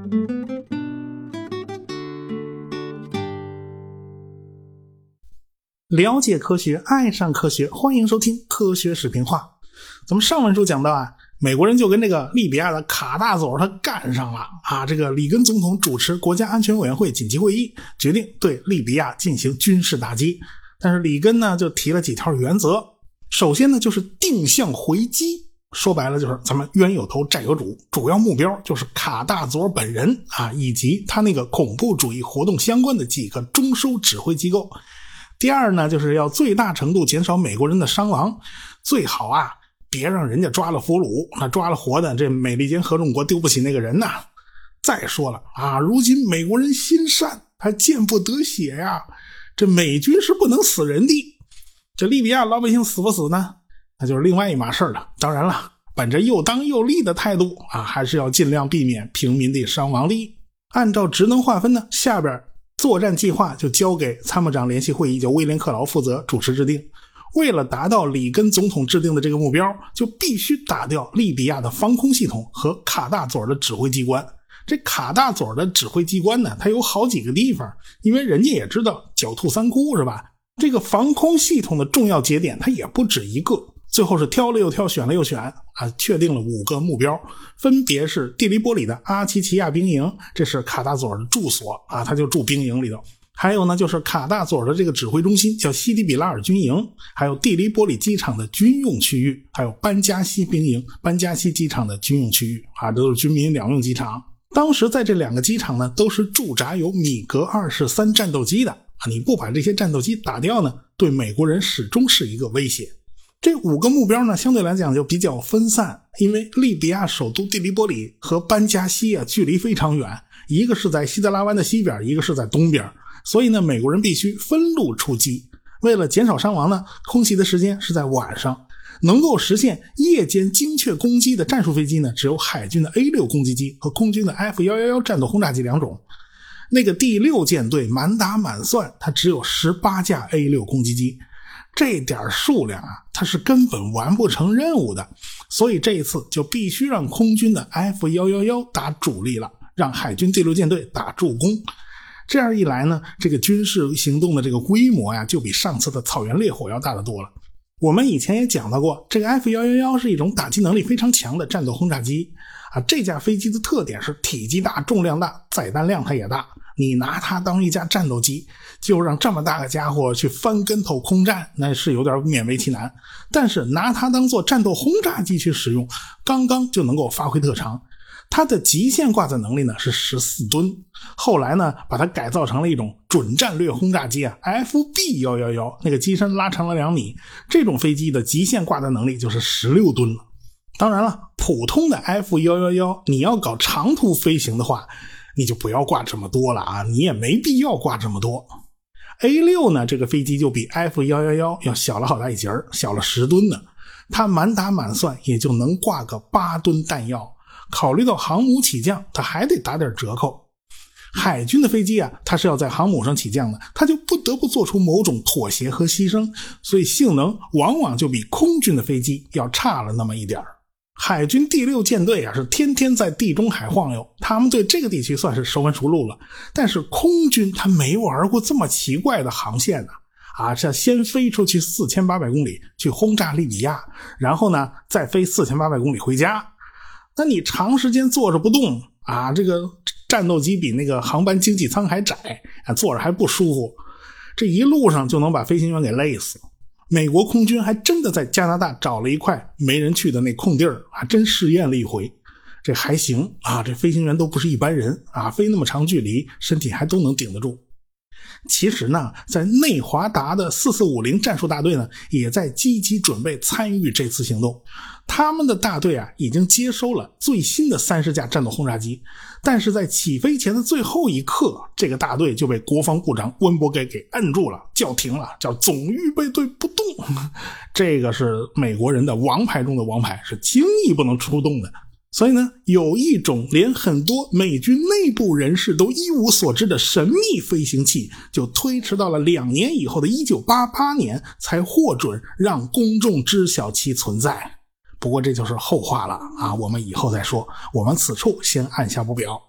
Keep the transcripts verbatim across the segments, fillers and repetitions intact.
了解科学，爱上科学，欢迎收听科学视频化。咱们上文书讲到啊，美国人就跟这个利比亚的卡大佐他干上了啊！这个里根总统主持国家安全委员会紧急会议，决定对利比亚进行军事打击。但是里根呢就提了几条原则，首先呢就是定向回击，说白了就是咱们冤有头债有主，主要目标就是卡大佐本人啊，以及他那个恐怖主义活动相关的几个中枢指挥机构。第二呢，就是要最大程度减少美国人的伤亡，最好啊别让人家抓了俘虏，那抓了活的，这美利坚合众国丢不起那个人呐。再说了啊，如今美国人心善，还见不得血呀，这美军是不能死人的。这利比亚老百姓死不死呢？那就是另外一码事了。当然了，本着又当又立的态度啊，还是要尽量避免平民的伤亡的。按照职能划分呢，下边作战计划就交给参谋长联席会议，就威廉克劳负责主持制定。为了达到里根总统制定的这个目标，就必须打掉利比亚的防空系统和卡大佐的指挥机关。这卡大佐的指挥机关呢，它有好几个地方，因为人家也知道狡兔三窟是吧？这个防空系统的重要节点它也不止一个，最后是挑了又挑，选了又选啊，确定了五个目标，分别是蒂利波里的阿奇奇亚兵营，这是卡大佐的住所啊，他就住兵营里头。还有呢，就是卡大佐的这个指挥中心叫西迪比拉尔军营，还有蒂利波里机场的军用区域，还有班加西兵营、班加西机场的军用区域啊，这都是军民两用机场。当时在这两个机场呢，都是驻扎有米格二十三战斗机的啊，你不把这些战斗机打掉呢，对美国人始终是一个威胁。这五个目标呢，相对来讲就比较分散，因为利比亚首都蒂利波里和班加西啊距离非常远，一个是在西德拉湾的西边，一个是在东边，所以呢，美国人必须分路出击。为了减少伤亡呢，空袭的时间是在晚上，能够实现夜间精确攻击的战术飞机呢，只有海军的 A 六 攻击机和空军的 F 一一一 战斗轰炸机两种。那个第六舰队满打满算，它只有十八架 A 六 攻击机。这点数量啊，它是根本完不成任务的，所以这一次就必须让空军的 F 一一一 打主力了，让海军第六舰队打助攻。这样一来呢，这个军事行动的这个规模呀，就比上次的草原烈火要大得多了。我们以前也讲到过，这个 F 一一一 是一种打击能力非常强的战斗轰炸机啊。这架飞机的特点是体积大、重量大、载弹量它也大。你拿它当一架战斗机，就让这么大个家伙去翻跟头空战，那是有点勉为其难。但是拿它当做战斗轰炸机去使用，刚刚就能够发挥特长。它的极限挂载能力呢是十四吨，后来呢把它改造成了一种准战略轰炸机啊 F B 一一一， 那个机身拉长了两米，这种飞机的极限挂载能力就是十六吨了。当然了，普通的 F 一一一 你要搞长途飞行的话，你就不要挂这么多了啊，你也没必要挂这么多。A 六 呢，这个飞机就比 F 一一一 要小了好大一截，小了十吨呢，它满打满算也就能挂个八吨弹药。考虑到航母起降，它还得打点折扣。海军的飞机啊，它是要在航母上起降的，它就不得不做出某种妥协和牺牲，所以性能往往就比空军的飞机要差了那么一点。海军第六舰队啊，是天天在地中海晃悠，他们对这个地区算是熟门熟路了。但是空军他没玩过这么奇怪的航线呢，啊，是要先飞出去四千八百公里去轰炸利比亚，然后呢再飞四千八百公里回家。那你长时间坐着不动啊，这个战斗机比那个航班经济舱还窄啊，坐着还不舒服，这一路上就能把飞行员给累死。美国空军还真的在加拿大找了一块没人去的那空地儿，还真试验了一回，这还行啊，这飞行员都不是一般人啊，飞那么长距离身体还都能顶得住。其实呢，在内华达的四四五零战术大队呢，也在积极准备参与这次行动。他们的大队啊，已经接收了最新的三十架战斗轰炸机，但是在起飞前的最后一刻，这个大队就被国防部长温伯格给摁住了，叫停了，叫总预备队不动。这个是美国人的王牌中的王牌，是轻易不能出动的。所以呢，有一种连很多美军内部人士都一无所知的神秘飞行器，就推迟到了两年以后的一九八八年才获准让公众知晓其存在。不过这就是后话了啊，我们以后再说，我们此处先按下不表。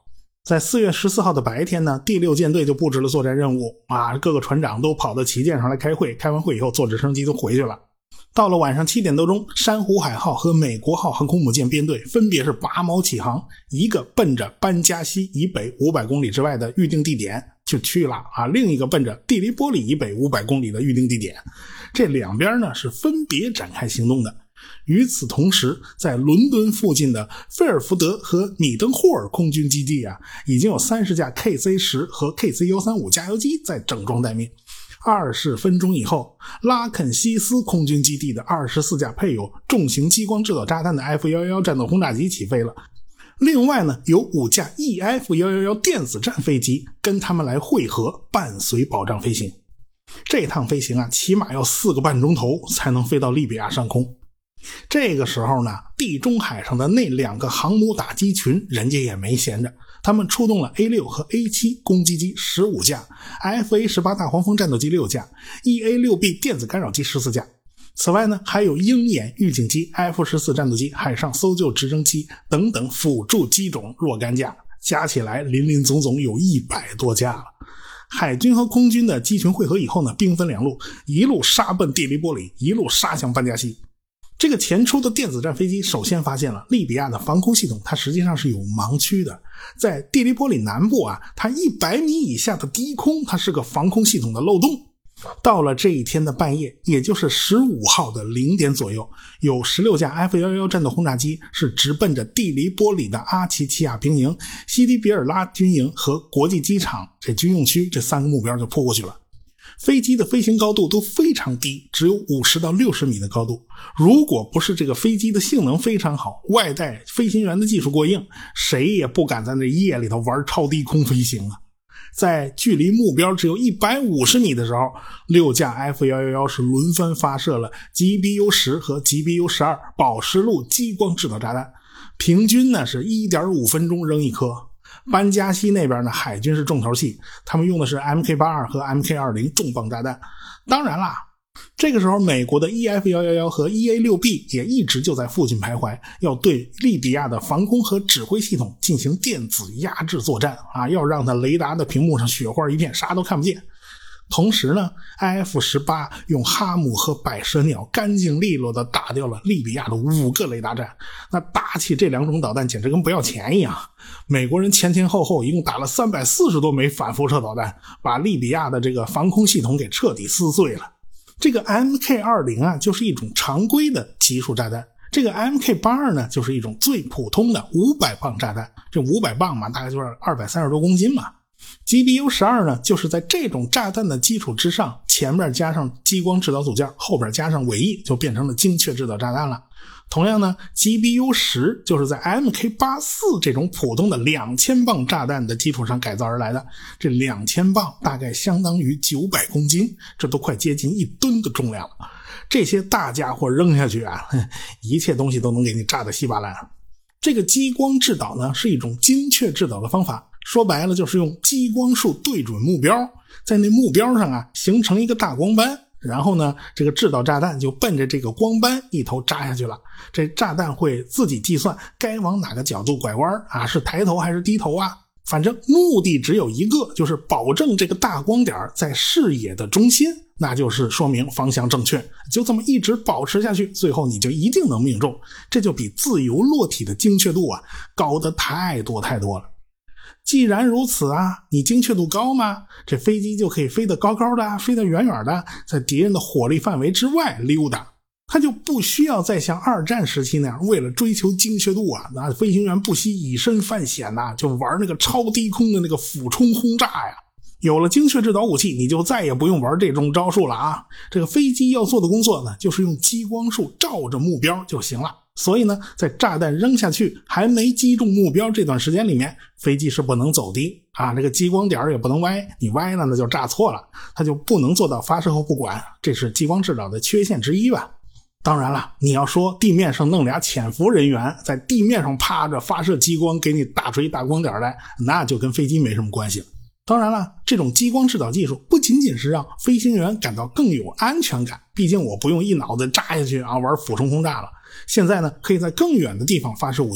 在四月十四号的白天呢，第六舰队就布置了作战任务啊，各个船长都跑到旗舰上来开会，开完会以后坐直升机都回去了。到了晚上七点多钟，珊瑚海号和美国号航空母舰编队分别是拔锚起航，一个奔着班加西以北五百公里之外的预定地点就去了啊，另一个奔着蒂利波里以北五百公里的预定地点。这两边呢是分别展开行动的。与此同时，在伦敦附近的菲尔福德和米登霍尔空军基地啊，已经有三十架 K C 十 和 K C 一三五 加油机在整装待命。二十分钟以后，拉肯西斯空军基地的二十四架配有重型激光制导炸弹的 F 一一一 战斗轰炸机起飞了。另外呢，有五架 E F一一一 电子战飞机跟他们来汇合，伴随保障飞行。这趟飞行啊，起码要四个半钟头才能飞到利比亚上空。这个时候呢，地中海上的那两个航母打击群人家也没闲着，他们出动了 A 六 和 A 七 攻击机十五架， F A 十八 大黄蜂战斗机六架， E A 六 B 电子干扰机十四架。此外呢，还有鹰眼预警机、F 十四 战斗机、海上搜救直升机等等辅助机种若干架，加起来林林总总有一百多架了。海军和空军的机群汇合以后呢，兵分两路，一路杀奔蒂利波里，一路杀向班加西。这个前出的电子战飞机首先发现了利比亚的防空系统它实际上是有盲区的。在蒂利波里南部啊，它一百米以下的低空它是个防空系统的漏洞。到了这一天的半夜，也就是十五号的零点左右，有十六架 F 一一一 战斗轰炸机是直奔着蒂利波里的阿奇奇亚兵营、西迪比尔拉军营和国际机场这军用区这三个目标就扑过去了。飞机的飞行高度都非常低，只有五十到六十米的高度。如果不是这个飞机的性能非常好，外带飞行员的技术过硬，谁也不敢在那夜里头玩超低空飞行啊。在距离目标只有一百五十米的时候，六架 F 一一一 是轮番发射了 G B U 十 和 G B U 十二 宝石路激光制导炸弹，平均呢是 一点五分钟扔一颗。班加西那边呢，海军是重头戏，他们用的是 M K 八十二 和 M K 二十 重磅炸弹。当然啦，这个时候美国的 E F一一一 和 E A 六 B 也一直就在附近徘徊，要对利比亚的防空和指挥系统进行电子压制作战啊，要让它雷达的屏幕上雪花一片，啥都看不见。同时呢 I F 十八 用哈姆和百舌鸟干净利落地打掉了利比亚的五个雷达站。那打起这两种导弹简直跟不要钱一样，美国人前前后后一共打了三百四十多枚反辐射导弹，把利比亚的这个防空系统给彻底撕碎了。这个 M K 二十 啊，就是一种常规的集束炸弹，这个 M K 八十二 呢，就是一种最普通的五百磅炸弹。这五百磅嘛，大概就是二百三十多公斤嘛。G B U 十二 呢，就是在这种炸弹的基础之上，前面加上激光制导组件，后边加上尾翼，就变成了精确制导炸弹了。同样呢 G B U 十 就是在 M K 八十四 这种普通的两千磅炸弹的基础上改造而来的。这两千磅大概相当于九百公斤，这都快接近一吨的重量了。这些大家伙扔下去啊，一切东西都能给你炸得稀巴烂。这个激光制导呢，是一种精确制导的方法，说白了就是用激光束对准目标，在那目标上啊形成一个大光斑，然后呢这个制导炸弹就奔着这个光斑一头扎下去了。这炸弹会自己计算该往哪个角度拐弯啊，是抬头还是低头啊，反正目的只有一个，就是保证这个大光点在视野的中心，那就是说明方向正确。就这么一直保持下去，最后你就一定能命中。这就比自由落体的精确度啊高得太多太多了。既然如此啊，你精确度高吗？这飞机就可以飞得高高的，飞得远远的，在敌人的火力范围之外溜达。它就不需要再像二战时期那样，为了追求精确度啊，那飞行员不惜以身犯险呐、啊，就玩那个超低空的那个俯冲轰炸呀。有了精确制导武器，你就再也不用玩这种招数了啊！这个飞机要做的工作呢，就是用激光束照着目标就行了。所以呢，在炸弹扔下去还没击中目标这段时间里面，飞机是不能走的啊，这个激光点也不能歪，你歪了那就炸错了，它就不能做到发射后不管，这是激光制导的缺陷之一吧。当然了，你要说地面上弄俩潜伏人员在地面上趴着发射激光给你打出一大光点来，那就跟飞机没什么关系了。当然了，这种激光制导技术不仅仅是让飞行员感到更有安全感，毕竟我不用一脑子扎下去啊玩俯冲轰炸了。现在呢，可以在更远的地方发射武器。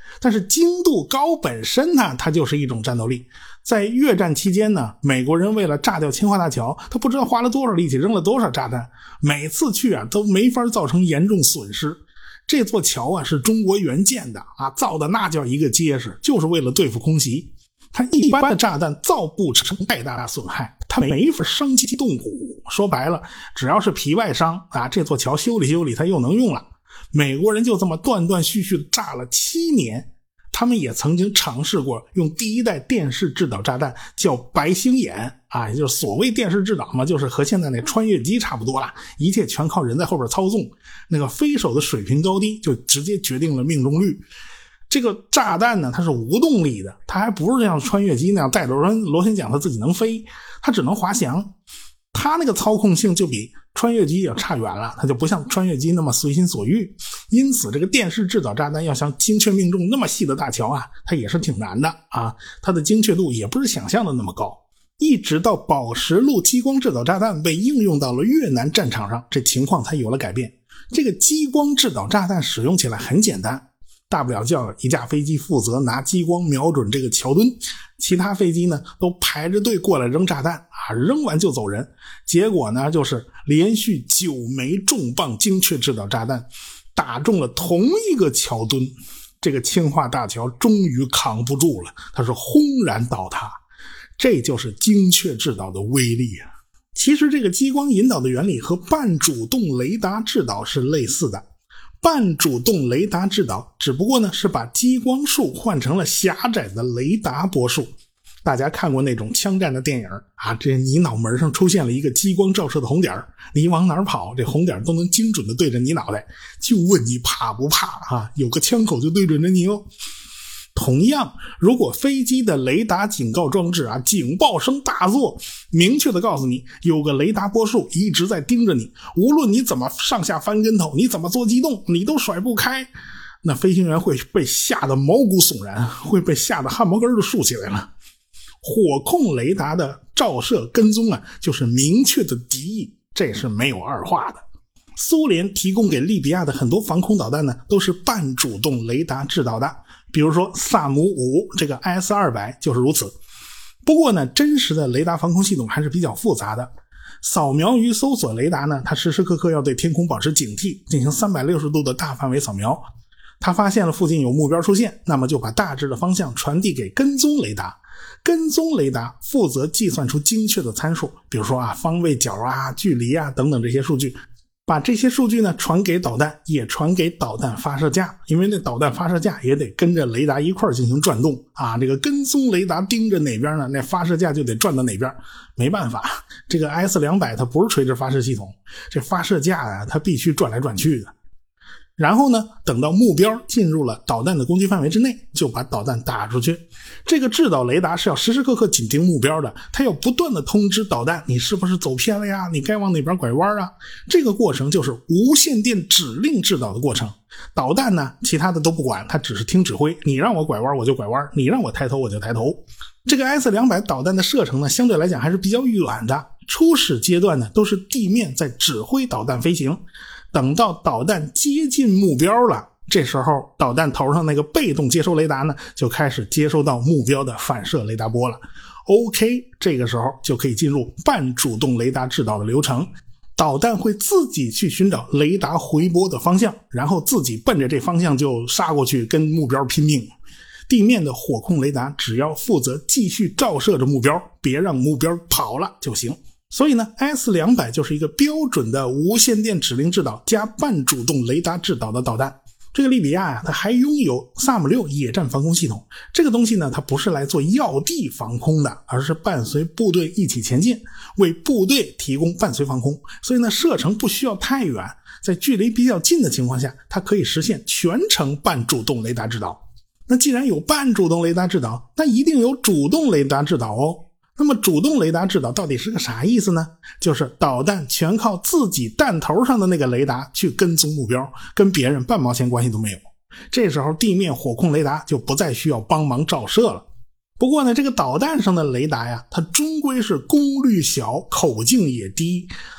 但是精度高本身呢，它就是一种战斗力。在越战期间呢，美国人为了炸掉清华大桥，他不知道花了多少力气，扔了多少炸弹，每次去啊都没法造成严重损失。这座桥啊是中国援建的啊，造的那叫一个结实，就是为了对付空袭。它一般的炸弹造不成太大的损害，它没法伤筋动骨。说白了，只要是皮外伤啊，这座桥修理修理它又能用了。美国人就这么断断续续的炸了七年。他们也曾经尝试过用第一代电视制导炸弹，叫白星眼啊，也就是所谓电视制导嘛，就是和现在那穿越机差不多了，一切全靠人在后边操纵，那个飞手的水平高低就直接决定了命中率。这个炸弹呢，它是无动力的，它还不是像穿越机那样带着螺旋桨它自己能飞，它只能滑翔。它那个操控性就比穿越机要差远了，它就不像穿越机那么随心所欲。因此这个电视制导炸弹要想精确命中那么细的大桥啊，它也是挺难的啊，它的精确度也不是想象的那么高。一直到宝石路激光制导炸弹被应用到了越南战场上，这情况才有了改变。这个激光制导炸弹使用起来很简单，大不了叫一架飞机负责拿激光瞄准这个桥墩，其他飞机呢都排着队过来扔炸弹啊，扔完就走人。结果呢就是连续九枚重磅精确制导炸弹打中了同一个桥墩，这个清华大桥终于扛不住了，它是轰然倒塌。这就是精确制导的威力啊！其实这个激光引导的原理和半主动雷达制导是类似的。半主动雷达制导只不过呢是把激光束换成了狭窄的雷达波束。大家看过那种枪战的电影啊，这你脑门上出现了一个激光照射的红点，你往哪儿跑，这红点都能精准的对着你脑袋，就问你怕不怕啊？有个枪口就对准着你哦。同样，如果飞机的雷达警告装置啊，警报声大作，明确的告诉你有个雷达波束一直在盯着你，无论你怎么上下翻跟头，你怎么做机动，你都甩不开，那飞行员会被吓得毛骨悚然，会被吓得汗毛根都竖起来了。火控雷达的照射跟踪啊，就是明确的敌意，这是没有二话的。苏联提供给利比亚的很多防空导弹呢，都是半主动雷达制导的，比如说萨姆五这个 I S 二百 就是如此。不过呢，真实的雷达防空系统还是比较复杂的。扫描与搜索雷达呢，它时时刻刻要对天空保持警惕，进行三百六十度的大范围扫描。它发现了附近有目标出现，那么就把大致的方向传递给跟踪雷达。跟踪雷达负责计算出精确的参数，比如说啊方位角啊、距离啊等等这些数据。把这些数据呢传给导弹，也传给导弹发射架，因为那导弹发射架也得跟着雷达一块进行转动啊。这个跟踪雷达盯着哪边呢，那发射架就得转到哪边。没办法，这个 S 两百 它不是垂直发射系统，这发射架啊它必须转来转去的。然后呢，等到目标进入了导弹的攻击范围之内，就把导弹打出去。这个制导雷达是要时时刻刻紧盯目标的，它要不断的通知导弹，你是不是走偏了呀？你该往哪边拐弯啊？这个过程就是无线电指令制导的过程。导弹呢，其他的都不管，它只是听指挥，你让我拐弯我就拐弯，你让我抬头我就抬头。这个 S 两百 导弹的射程呢，相对来讲还是比较远的，初始阶段呢都是地面在指挥导弹飞行。等到导弹接近目标了，这时候导弹头上那个被动接收雷达呢，就开始接收到目标的反射雷达波了。OK， 这个时候就可以进入半主动雷达制导的流程。导弹会自己去寻找雷达回波的方向，然后自己奔着这方向就杀过去跟目标拼命。地面的火控雷达只要负责继续照射着目标，别让目标跑了就行。所以呢 S 两百 就是一个标准的无线电指令制导加半主动雷达制导的导弹。这个利比亚呀，它还拥有萨姆六野战防空系统。这个东西呢，它不是来做要地防空的，而是伴随部队一起前进，为部队提供伴随防空。所以呢，射程不需要太远，在距离比较近的情况下，它可以实现全程半主动雷达制导。那既然有半主动雷达制导，那一定有主动雷达制导哦。那么主动雷达制导到底是个啥意思呢？就是导弹全靠自己弹头上的那个雷达去跟踪目标，跟别人半毛钱关系都没有。这时候地面火控雷达就不再需要帮忙照射了。不过呢，这个导弹上的雷达呀，它终归是功率小，口径也低，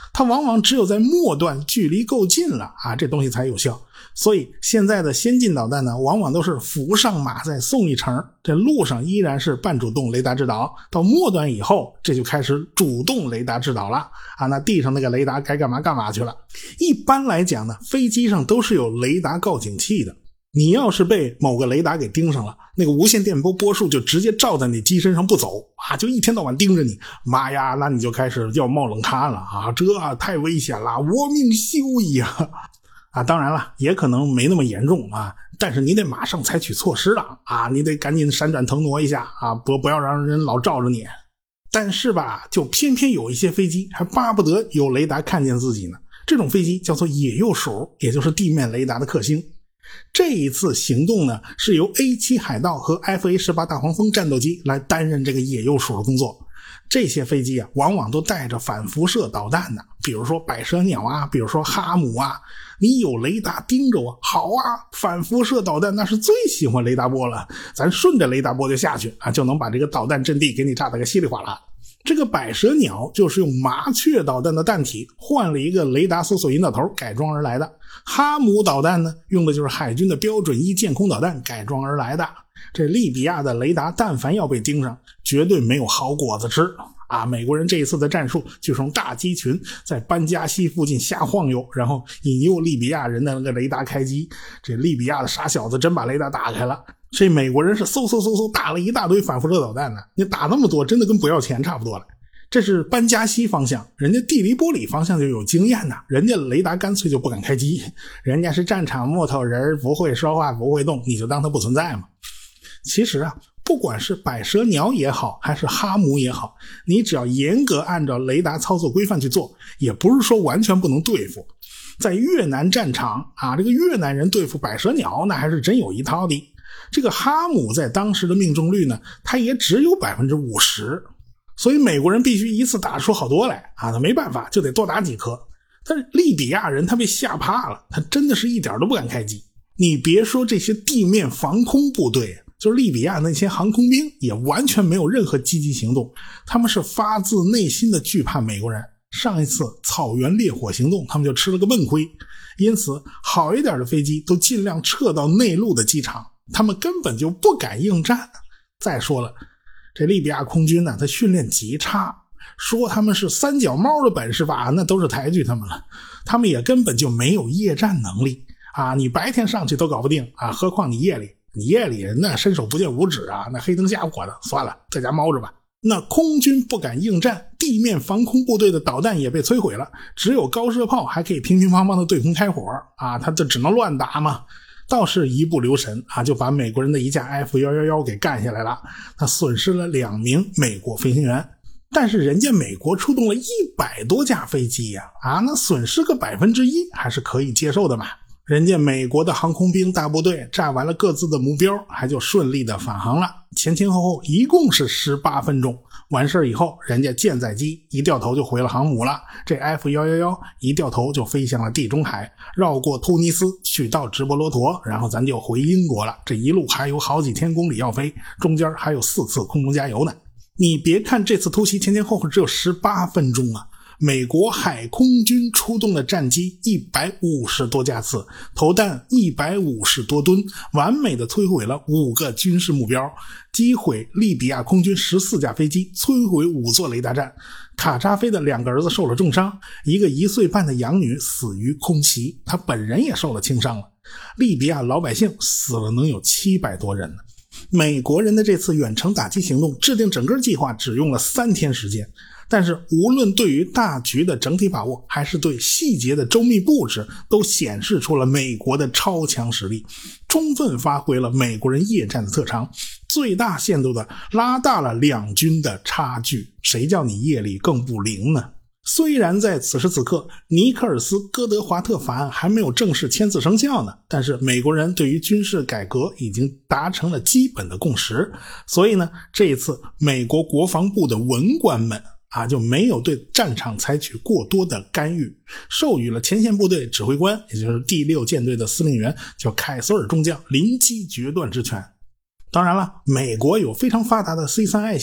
它往往只有在末段距离够近了啊，这东西才有效。所以现在的先进导弹呢，往往都是扶上马再送一程，这路上依然是半主动雷达制导，到末端以后这就开始主动雷达制导了啊，那地上那个雷达该干嘛干嘛去了。一般来讲呢，飞机上都是有雷达告警器的，你要是被某个雷达给盯上了，那个无线电波波束就直接照在你机身上不走啊，就一天到晚盯着你，妈呀，那你就开始要冒冷汗了啊，这太危险了，我命休矣啊！啊，当然了，也可能没那么严重啊，但是你得马上采取措施了啊，你得赶紧闪转腾挪一下啊，不不要让人老照着你。但是吧，就偏偏有一些飞机还巴不得有雷达看见自己呢，这种飞机叫做野鼬鼠，也就是地面雷达的克星。这一次行动呢，是由 A 七 海盗和 F A 十八 大黄蜂战斗机来担任这个野鼬鼠的工作。这些飞机啊，往往都带着反辐射导弹的，比如说百舌鸟啊，比如说哈姆啊，你有雷达盯着我，好啊，反辐射导弹那是最喜欢雷达波了，咱顺着雷达波就下去啊，就能把这个导弹阵地给你炸得个稀里哗啦。这个百舌鸟就是用麻雀导弹的弹体换了一个雷达搜索引导头改装而来的，哈姆导弹呢，用的就是海军的标准一舰空导弹改装而来的。这利比亚的雷达但凡要被盯上，绝对没有好果子吃啊！美国人这一次的战术就是用大机群在班加西附近瞎晃悠，然后引诱利比亚人的那个雷达开机。这利比亚的傻小子真把雷达打开了，这美国人是嗖嗖嗖嗖打了一大堆反辐射导弹呢，你打那么多真的跟不要钱差不多了。这是班加西方向，人家地黎波里方向就有经验呐，人家雷达干脆就不敢开机，人家是战场木头人，不会说话不会动，你就当它不存在嘛。其实啊，不管是百舌鸟也好，还是哈姆也好，你只要严格按照雷达操作规范去做，也不是说完全不能对付。在越南战场啊，这个越南人对付百舌鸟那还是真有一套的。这个哈姆在当时的命中率呢，它也只有 百分之五十， 所以美国人必须一次打出好多来啊，他没办法就得多打几颗。但是利比亚人他被吓怕了，他真的是一点都不敢开机。你别说这些地面防空部队，就是利比亚那些航空兵也完全没有任何积极行动，他们是发自内心的惧怕美国人。上一次草原烈火行动他们就吃了个闷亏，因此好一点的飞机都尽量撤到内陆的机场，他们根本就不敢应战。再说了，这利比亚空军呢，他训练极差，说他们是三脚猫的本事吧，那都是抬举他们了，他们也根本就没有夜战能力啊！你白天上去都搞不定啊，何况你夜里，你夜里那伸手不见五指啊，那黑灯瞎火的，算了，在家猫着吧。那空军不敢应战，地面防空部队的导弹也被摧毁了，只有高射炮还可以乒乒乓乓的对空开火啊，他这只能乱打嘛。倒是一不留神啊，就把美国人的一架 F 一一一 给干下来了，他损失了两名美国飞行员。但是人家美国出动了一百多架飞机呀，啊，那损失个百分之一还是可以接受的嘛。人家美国的航空兵大部队炸完了各自的目标，还就顺利的返航了，前前后后一共是十八分钟。完事以后，人家舰载机一掉头就回了航母了，这 F 一一一 一掉头就飞向了地中海，绕过突尼斯去到直布罗陀，然后咱就回英国了。这一路还有好几千公里要飞，中间还有四次空中加油呢。你别看这次突袭前前后后只有十八分钟啊，美国海空军出动的战机一百五十多架次，投弹一百五十多吨，完美的摧毁了五个军事目标，击毁利比亚空军十四架飞机，摧毁五座雷达站。卡扎菲的两个儿子受了重伤，一个一岁半的养女死于空袭，他本人也受了轻伤了。利比亚老百姓死了能有七百多人呢。美国人的这次远程打击行动制定整个计划只用了三天时间，但是无论对于大局的整体把握，还是对细节的周密布置，都显示出了美国的超强实力，充分发挥了美国人夜战的特长，最大限度的拉大了两军的差距。谁叫你夜里更不灵呢？虽然在此时此刻尼克尔斯·戈德华特法案还没有正式签字生效呢，但是美国人对于军事改革已经达成了基本的共识，所以呢，这一次美国国防部的文官们啊，就没有对战场采取过多的干预，授予了前线部队指挥官，也就是第六舰队的司令员叫凯索尔中将临机决断之权。当然了，美国有非常发达的 C 三 I 系统，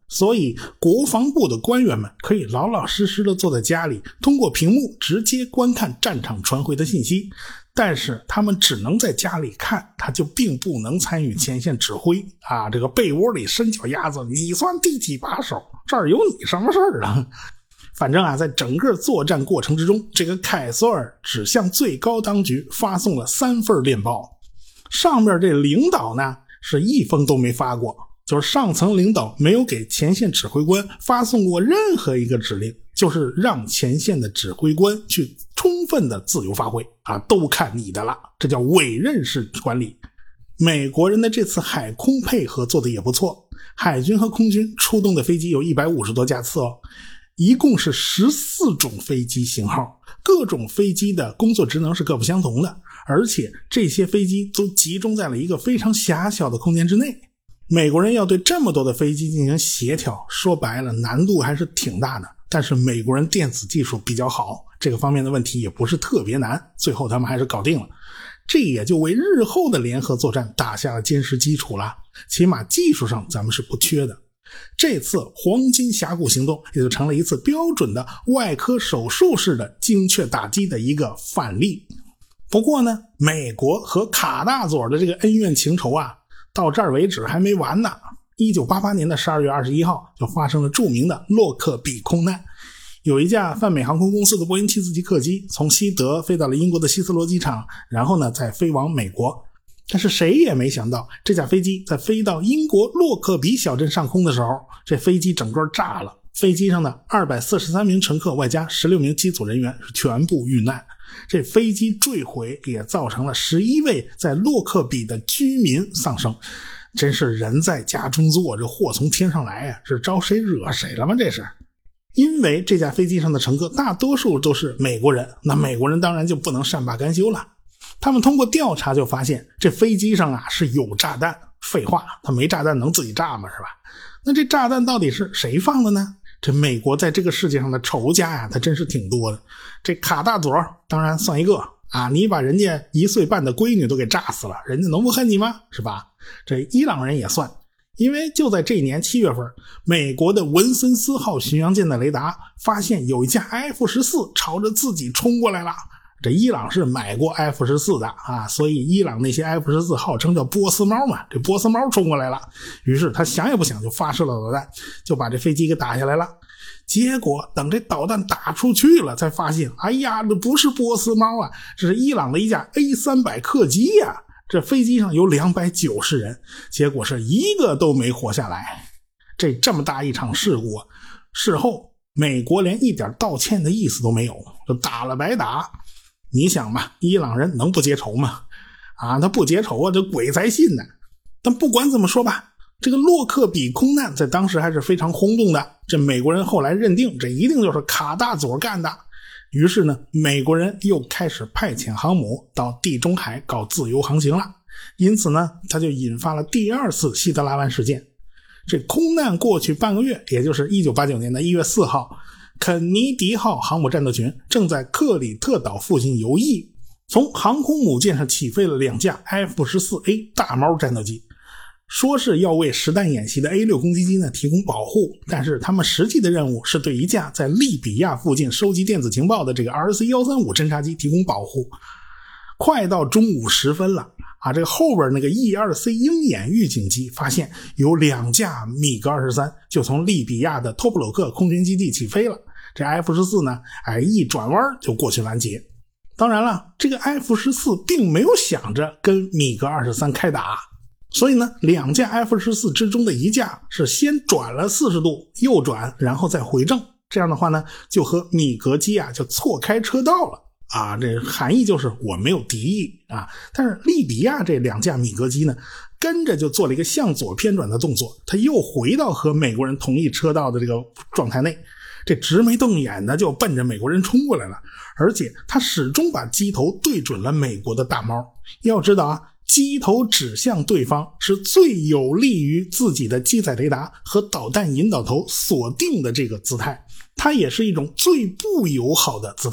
所以国防部的官员们可以老老实实的坐在家里，通过屏幕直接观看战场传回的信息，但是他们只能在家里看，他就并不能参与前线指挥啊！这个被窝里伸脚丫子，你算第几把手？这儿有你什么事儿啊？反正啊，在整个作战过程之中，这个凯索尔只向最高当局发送了三份电报，上面这领导呢是一封都没发过，就是上层领导没有给前线指挥官发送过任何一个指令，就是让前线的指挥官去充分的自由发挥啊，都看你的了，这叫委任式管理。美国人的这次海空配合做的也不错，海军和空军出动的飞机有一百五十多架次哦，一共是十四种飞机型号，各种飞机的工作职能是各不相同的，而且这些飞机都集中在了一个非常狭小的空间之内。美国人要对这么多的飞机进行协调，说白了难度还是挺大的，但是美国人电子技术比较好，这个方面的问题也不是特别难，最后他们还是搞定了。这也就为日后的联合作战打下了坚实基础了，起码技术上咱们是不缺的。这次黄金峡谷行动也就成了一次标准的外科手术式的精确打击的一个范例。不过呢，美国和卡大佐的这个恩怨情仇啊，到这儿为止还没完呢。一九八八年的十二月二十一号就发生了著名的洛克比空难，有一架泛美航空公司的波音七四七客机从西德飞到了英国的希斯罗机场，然后呢再飞往美国。但是谁也没想到，这架飞机在飞到英国洛克比小镇上空的时候，这飞机整个炸了，飞机上的二百四十三名乘客外加十六名机组人员是全部遇难。这飞机坠毁也造成了十一位在洛克比的居民丧生。真是人在家中坐，这祸从天上来啊，是招谁惹谁了吗？这是因为这架飞机上的乘客大多数都是美国人，那美国人当然就不能善罢甘休了。他们通过调查就发现，这飞机上啊是有炸弹。废话，他没炸弹能自己炸吗？是吧？那这炸弹到底是谁放的呢？这美国在这个世界上的仇家呀，他真是挺多的。这卡大佐当然算一个啊，你把人家一岁半的闺女都给炸死了，人家能不恨你吗？是吧？这伊朗人也算，因为就在这一年七月份，美国的文森斯号巡洋舰的雷达发现有一架 F 十四 朝着自己冲过来了。这伊朗是买过 F 十四 的啊，所以伊朗那些 F 十四 号称叫波斯猫嘛，这波斯猫冲过来了，于是他想也不想就发射了导弹，就把这飞机给打下来了。结果等这导弹打出去了，才发现哎呀，这不是波斯猫啊，这是伊朗的一架 A 三百 客机呀、啊。这飞机上有两百九十人，结果是一个都没活下来。这这么大一场事故，事后美国连一点道歉的意思都没有，就打了白打。你想吧，伊朗人能不结仇吗？啊，他不结仇啊，这鬼才信呢。但不管怎么说吧，这个洛克比空难在当时还是非常轰动的。这美国人后来认定，这一定就是卡大佐干的。于是呢，美国人又开始派遣航母到地中海搞自由航行了。因此呢，他就引发了第二次西德拉湾事件。这空难过去半个月，也就是一九八九年的一月四号，肯尼迪号航母战斗群正在克里特岛附近游弋，从航空母舰上起飞了两架 F 十四 A 大猫战斗机，说是要为实弹演习的 A 六 攻击机呢提供保护，但是他们实际的任务是对一架在利比亚附近收集电子情报的这个 R C 一三五 侦察机提供保护。快到中午时分了啊，这个后边那个 E 二 C 鹰眼预警机发现有两架米格二十三就从利比亚的托布鲁克空军基地起飞了。这 F 十四 呢，哎，一转弯就过去拦截。当然了，这个 F 十四 并没有想着跟米格二十三开打，所以呢，两架 F 十四 之中的一架是先转了四十度，右转，然后再回正。这样的话呢，就和米格机啊就错开车道了。啊，这含义就是我没有敌意啊。但是利比亚这两架米格机呢，跟着就做了一个向左偏转的动作，他又回到和美国人同一车道的这个状态内，这直眉瞪眼的就奔着美国人冲过来了，而且他始终把机头对准了美国的大猫。要知道啊，机头指向对方是最有利于自己的机载雷达和导弹引导头锁定的这个姿态，它也是一种最不友好的姿态。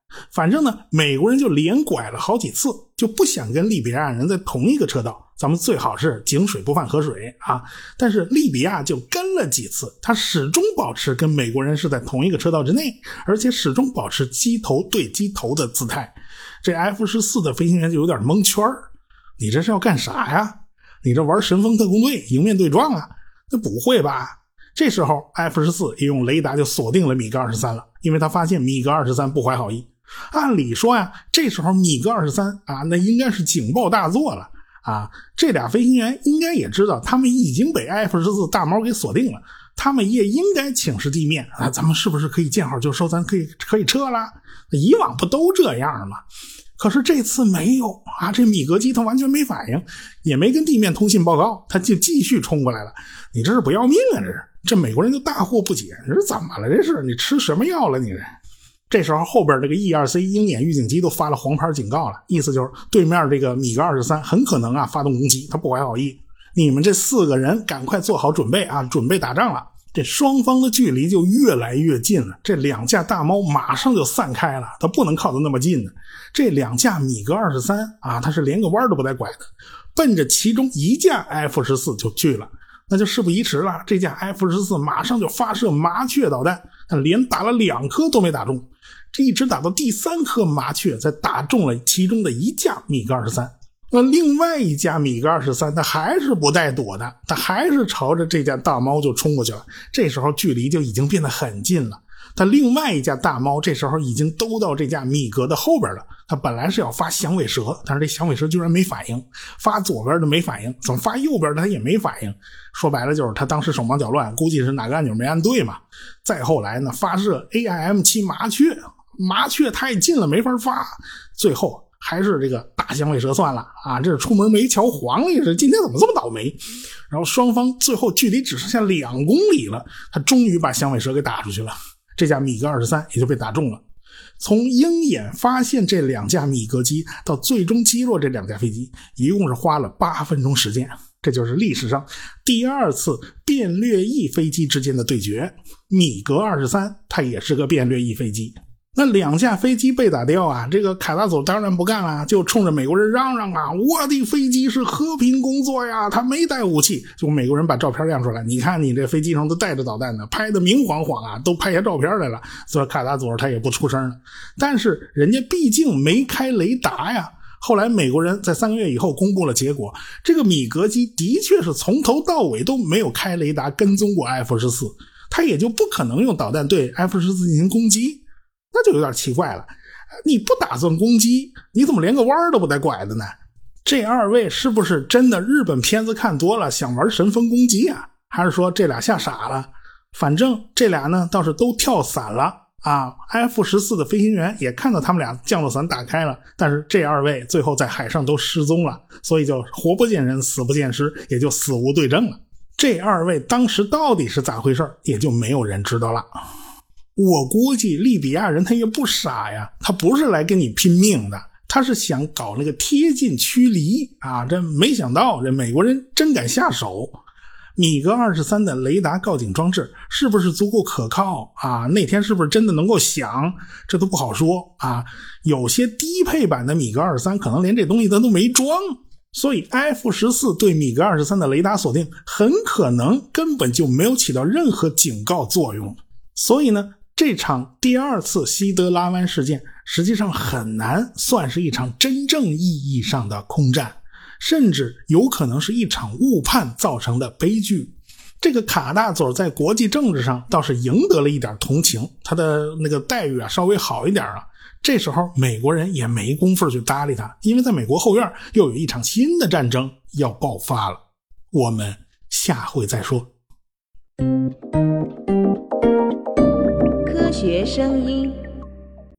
反正呢，美国人就连拐了好几次，就不想跟利比亚人在同一个车道，咱们最好是井水不犯河水啊。但是利比亚就跟了几次，他始终保持跟美国人是在同一个车道之内，而且始终保持机头对机头的姿态。这 F 十四 的飞行员就有点蒙圈儿，你这是要干啥呀？你这玩神风特工队迎面对撞啊？那不会吧？这时候 F 十四 也用雷达就锁定了米格二十三了，因为他发现米格二十三不怀好意。按理说呀，这时候米格二十三啊，那应该是警报大作了啊！这俩飞行员应该也知道他们已经被 F 十四 大猫给锁定了，他们也应该请示地面啊，咱们是不是可以见好就收，咱可以可以撤了？以往不都这样吗？可是这次没有啊，这米格机他完全没反应，也没跟地面通信报告，他就继续冲过来了。你这是不要命啊！这是，这美国人就大惑不解，这是怎么了？这是你吃什么药了？你这？这时候后边这个 E 二 C 鹰眼预警机都发了黄牌警告了，意思就是对面这个米格二十三很可能啊发动攻击，他不怀好意。你们这四个人赶快做好准备啊，准备打仗了。这双方的距离就越来越近了，这两架大猫马上就散开了，它不能靠得那么近的。这两架米格二十三啊，它是连个弯都不带拐的，奔着其中一架 F 十四 就去了。那就事不宜迟了，这架 F 十四 马上就发射麻雀导弹，但连打了两颗都没打中，这一直打到第三颗麻雀才打中了其中的一架米格二十三。那另外一架米格二十三它还是不带躲的，它还是朝着这架大猫就冲过去了。这时候距离就已经变得很近了，它另外一架大猫这时候已经兜到这架米格的后边了。它本来是要发响尾蛇，但是这响尾蛇居然没反应，发左边的没反应，怎么发右边的它也没反应。说白了就是他当时手忙脚乱，估计是哪个按钮没按对嘛。再后来呢，发射 A I M 七 麻雀，麻雀太近了没法发，最后还是这个大响尾蛇算了啊！这是出门没瞧黄历，这今天怎么这么倒霉？然后双方最后距离只剩下两公里了，他终于把响尾蛇给打出去了，这架米格二十三也就被打中了。从鹰眼发现这两架米格机到最终击落这两架飞机，一共是花了八分钟时间。这就是历史上第二次便略翼飞机之间的对决。米格二十三它也是个便略翼飞机。那两架飞机被打掉啊，这个卡达佐当然不干了，就冲着美国人嚷嚷啊，我的飞机是和平工作呀，他没带武器。就美国人把照片亮出来，你看你这飞机上都带着导弹的，拍的明晃晃啊，都拍下照片来了。所以卡达佐他也不出声了，但是人家毕竟没开雷达呀。后来美国人在三个月以后公布了结果，这个米格机的确是从头到尾都没有开雷达跟踪过 F 十四， 他也就不可能用导弹对 F 十四 进行攻击。那就有点奇怪了，你不打算攻击，你怎么连个弯都不带拐的呢？这二位是不是真的日本片子看多了，想玩神风攻击啊？还是说这俩吓傻了？反正这俩呢倒是都跳伞了啊 ！F 十四 的飞行员也看到他们俩降落伞打开了，但是这二位最后在海上都失踪了，所以就活不见人，死不见尸，也就死无对证了。这二位当时到底是咋回事，也就没有人知道了。我估计利比亚人他也不傻呀，他不是来跟你拼命的，他是想搞那个贴近驱离啊！这没想到这美国人真敢下手。米格二十三的雷达告警装置是不是足够可靠啊？那天是不是真的能够响？这都不好说啊。有些低配版的米格二十三可能连这东西它都没装，所以 F 十四 对米格二十三的雷达锁定很可能根本就没有起到任何警告作用。所以呢，这场第二次西德拉湾事件实际上很难算是一场真正意义上的空战，甚至有可能是一场误判造成的悲剧。这个卡大佐在国际政治上倒是赢得了一点同情，他的那个待遇啊稍微好一点啊。这时候美国人也没工夫去搭理他，因为在美国后院又有一场新的战争要爆发了。我们下回再说。 科学声音。